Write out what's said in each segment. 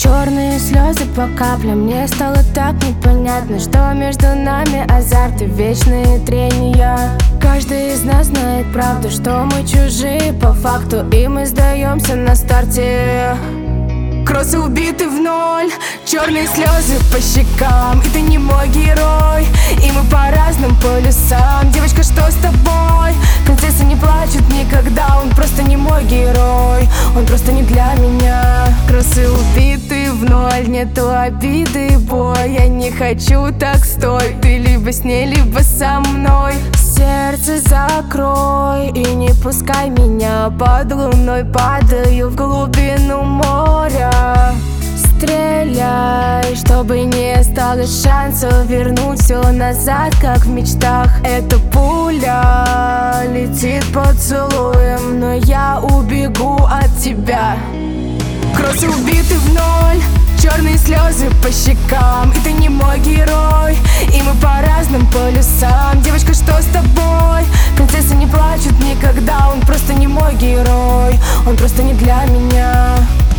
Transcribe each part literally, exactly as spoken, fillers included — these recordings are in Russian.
Черные слезы по каплям. Мне стало так непонятно, что между нами азарт и вечные трения. Каждый из нас знает правду, что мы чужие по факту, и мы сдаемся на старте. Кроссы убиты в ноль, черные слезы по щекам, и ты не мой герой, и мы по разным полюсам. Девочка, что с тобой? Принцессы не плачут никогда, он просто не мой герой, он просто не для меня. Кроссы убиты в ноль, нету обиды и бой. Я не хочу, так стой, ты либо с ней, либо со мной. Сердце закрой и не пускай меня под луной. Падаю в глубину моря. Стреляй, чтобы не осталось шансов вернуть все назад, как в мечтах. Эта пуля летит поцелуем, но я убегу от тебя. Кроссы убиты в ноль, черные слезы по щекам, и ты не мой герой, и мы по разным полюсам. Девочка, что с тобой? Принцессы не плачут никогда, он просто не мой герой, он просто не для меня.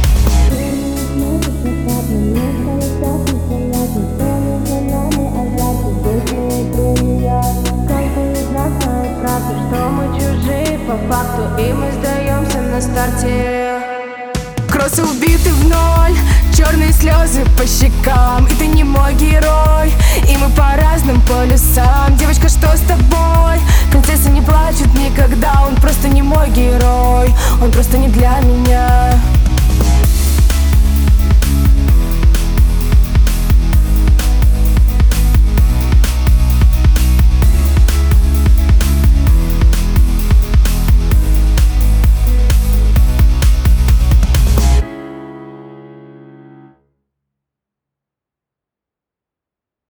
Каждый из нас знает правду, что мы чужие по факту, и мы сдаемся на старте. Кроссы убиты в ноль, черные слезы по щекам, и ты не мой герой, и мы по разным полюсам. Девочка, что с тобой? Принцессы не плачут никогда, он просто не мой герой, он просто не для меня.